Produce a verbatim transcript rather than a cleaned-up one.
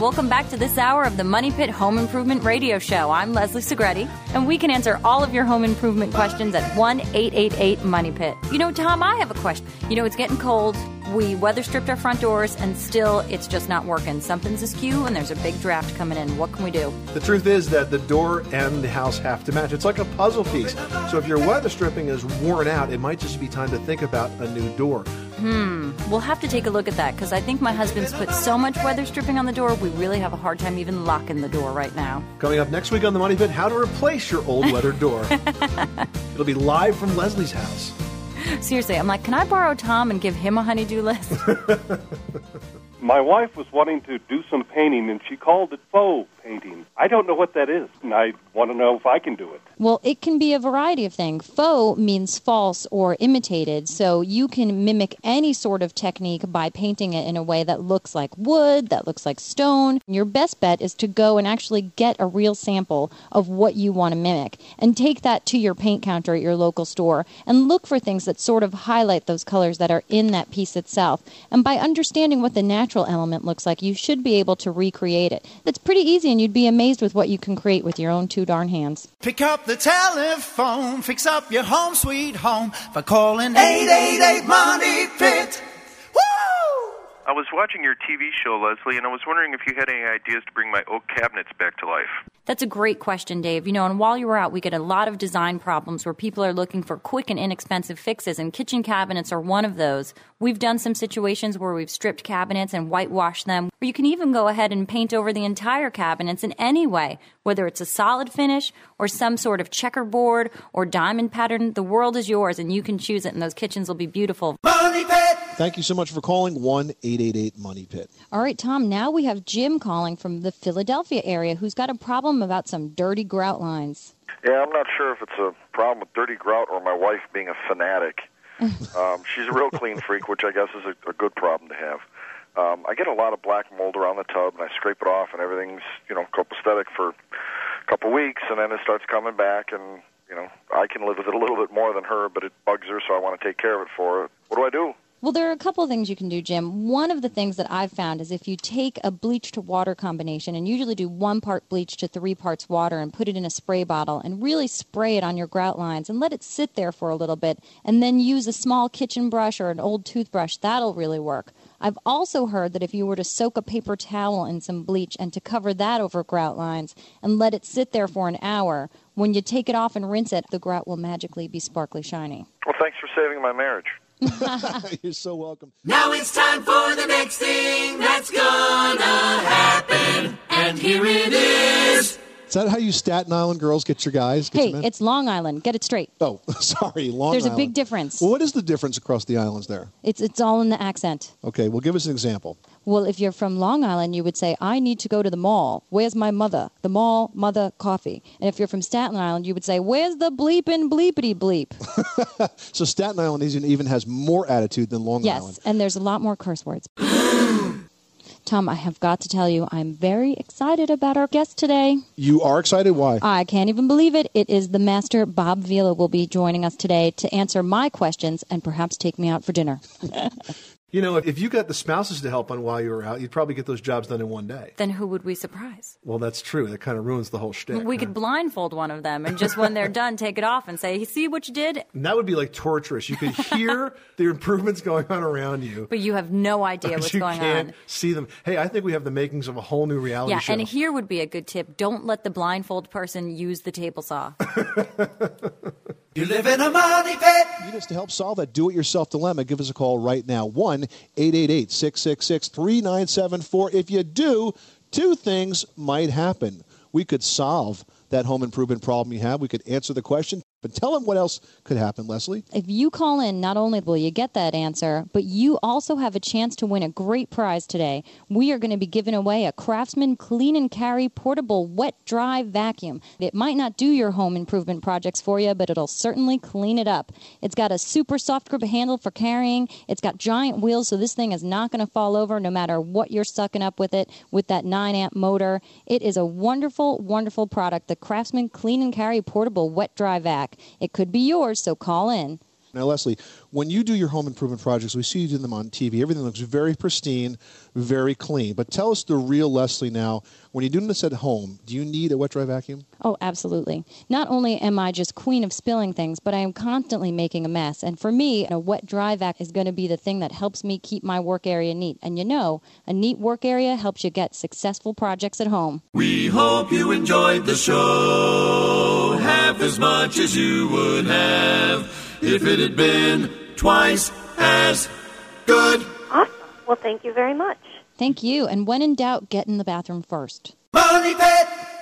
Welcome back to this hour of the Money Pit Home Improvement Radio Show. I'm Leslie Segretti, and we can answer all of your home improvement questions at one eight eight eight money pit. You know, Tom, I have a question. You know, it's getting cold. We weather stripped our front doors, and still it's just not working. Something's askew, and there's a big draft coming in. What can we do? The truth is that the door and the house have to match. It's like a puzzle piece. So if your weather stripping is worn out, it might just be time to think about a new door. Hmm. We'll have to take a look at that, because I think my husband's put so much weather stripping on the door, we really have a hard time even locking the door right now. Coming up next week on The Money Pit, how to replace your old weathered door. It'll be live from Leslie's house. Seriously, I'm like, can I borrow Tom and give him a honey-do list? My wife was wanting to do some painting, and she called it faux painting. I don't know what that is, and I want to know if I can do it. Well, it can be a variety of things. Faux means false or imitated, so you can mimic any sort of technique by painting it in a way that looks like wood, that looks like stone. Your best bet is to go and actually get a real sample of what you want to mimic and take that to your paint counter at your local store and look for things that sort of highlight those colors that are in that piece itself. And by understanding what the natural element looks like, you should be able to recreate it. It's pretty easy, and you'd be amazed with what you can create with your own two darn hands. Pick up the telephone, fix up your home sweet home by calling eight eight eight money pit. Woo! I was watching your T V show, Leslie, and I was wondering if you had any ideas to bring my oak cabinets back to life. That's a great question, Dave. You know, and while you were out, we get a lot of design problems where people are looking for quick and inexpensive fixes, and kitchen cabinets are one of those. We've done some situations where we've stripped cabinets and whitewashed them, or you can even go ahead and paint over the entire cabinets in any way, whether it's a solid finish or some sort of checkerboard or diamond pattern. The world is yours, and you can choose it, and those kitchens will be beautiful. Money Pit! Thank you so much for calling one eight eight eight money pit. All right, Tom, now we have Jim calling from the Philadelphia area who's got a problem about some dirty grout lines. Yeah, I'm not sure if it's a problem with dirty grout or my wife being a fanatic. um, she's a real clean freak, which I guess is a, a good problem to have. Um, I get a lot of black mold around the tub, and I scrape it off, and everything's, you know, copacetic for a couple weeks, and then it starts coming back, and, you know, I can live with it a little bit more than her, but it bugs her, so I want to take care of it for her. What do I do? Well, there are a couple of things you can do, Jim. One of the things that I've found is if you take a bleach to water combination and usually do one part bleach to three parts water and put it in a spray bottle and really spray it on your grout lines and let it sit there for a little bit and then use a small kitchen brush or an old toothbrush, that'll really work. I've also heard that if you were to soak a paper towel in some bleach and to cover that over grout lines and let it sit there for an hour, when you take it off and rinse it, the grout will magically be sparkly shiny. Well, thanks for saving my marriage. You're so welcome. Now it's time for the next thing that's gonna happen, and here it is. Is that how you Staten Island girls get your guys? Get Hey, your men? it's Long Island. Get it straight. Oh, sorry, Long There's Island. a big difference. Well, what is the difference across the islands there? It's it's all in the accent. Okay, well, give us an example. Well, if you're from Long Island, you would say, I need to go to the mall. Where's my mother? The mall, mother, coffee. And if you're from Staten Island, you would say, where's the bleepin' bleepity bleep? So Staten Island even has more attitude than Long yes, Island. Yes, and there's a lot more curse words. Tom, I have got to tell you, I'm very excited about our guest today. You are excited? Why? I can't even believe it. It is the master, Bob Vila, will be joining us today to answer my questions and perhaps take me out for dinner. You know, if you got the spouses to help on while you were out, you'd probably get those jobs done in one day. Then who would we surprise? Well, that's true. That kind of ruins the whole shtick. We could blindfold one of them and just when they're done, take it off and say, see what you did? And that would be like torturous. You could hear the improvements going on around you. But you have no idea but what's you going can't on. See them. Hey, I think we have the makings of a whole new reality yeah, show. And here would be a good tip. Don't let the blindfold person use the table saw. You live in a money pit. Need us to help solve that do-it-yourself dilemma? Give us a call right now. one eight eight eight, six six six, three nine seven four. If you do, two things might happen. We could solve that home improvement problem you have. We could answer the question. But tell them what else could happen, Leslie. If you call in, not only will you get that answer, but you also have a chance to win a great prize today. We are going to be giving away a Craftsman Clean and Carry portable wet-dry vacuum. It might not do your home improvement projects for you, but it'll certainly clean it up. It's got a super soft grip handle for carrying. It's got giant wheels, so this thing is not going to fall over no matter what you're sucking up with it, with that nine amp motor. It is a wonderful, wonderful product, the Craftsman Clean and Carry portable wet-dry vac. It could be yours, so call in. Now, Leslie, when you do your home improvement projects, we see you do them on T V. Everything looks very pristine, very clean. But tell us the real Leslie now. When you're doing this at home, do you need a wet dry vacuum? Oh, absolutely. Not only am I just queen of spilling things, but I am constantly making a mess. And for me, a wet dry vac is going to be the thing that helps me keep my work area neat. And you know, a neat work area helps you get successful projects at home. We hope you enjoyed the show half as much as you would have if it had been twice as good. Awesome. Well, thank you very much. Thank you. And when in doubt, get in the bathroom first. Money Pit!